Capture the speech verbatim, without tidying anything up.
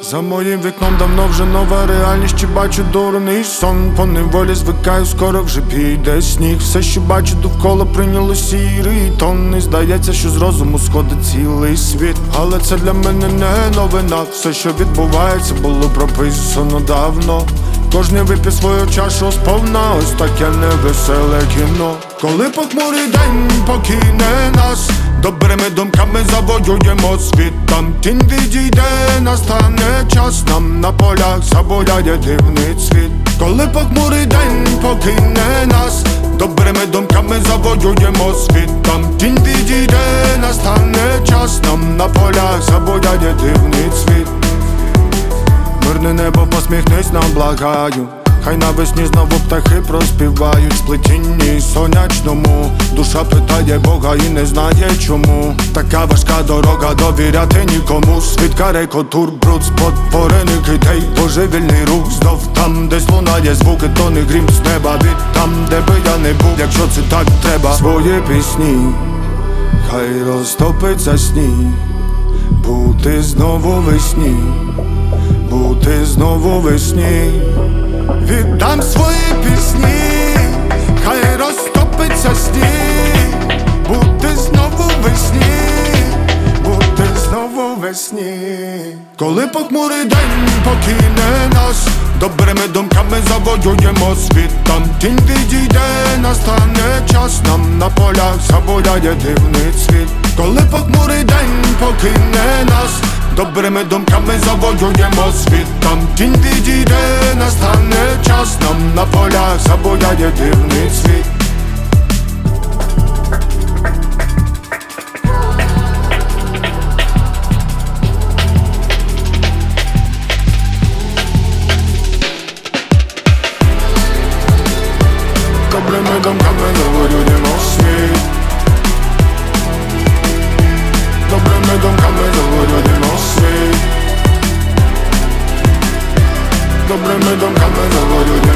За моїм вікном давно вже нова реальність, чи бачу дурний сон. По неволі звикаю, скоро вже піде сніг. Все, що бачу довкола, прийняло сірий тон. І здається, що з розуму сходить цілий світ. Але це для мене не новина. Все, що відбувається, було прописано давно. Кожний вип'є свою чашу сповна, ось таке невеселе кіно. Коли похмурий день покине нас, добрими думками завоюємо світ. Там тінь відійде, настане час, нам на полях забуляє дивний цвіт. Коли похмурий день покине нас, добрими думками завоюємо світ. Там тінь відійде, настане час, нам на полях забуляє дивний цвіт. Мирне небо, посміхнись нам, благаю. Хай навесні знову птахи проспівають в сплетінні сонячному. Душа питає Бога і не знає чому. Така важка дорога, довіряти нікому. Світ карикатур, бруд, спотворених ідей, божевільний рух знов там, десь лунає звуки, то не грім з неба. Від там, де би я не був, якщо це так треба. Свої пісні, хай розтопиться сніг. Бути знову весні, бути знову весні. Віддам свої пісні, хай розтопиться сніг. Бути знову весні, бути знову весні. Коли похмурий день покине нас, добрими думками завоюємо світ. Там тінь відійде, настане час, нам на полях забуляє дивний цвіт. Коли похмурий день покине нас, добрими думками завоюємо світ. Там тінь відійде, настане час, нам на полях забуляє дивний цвіт. Добрими думками завоюємо світ. Добрими думками завоюємо світ. Добрими думками завоюємо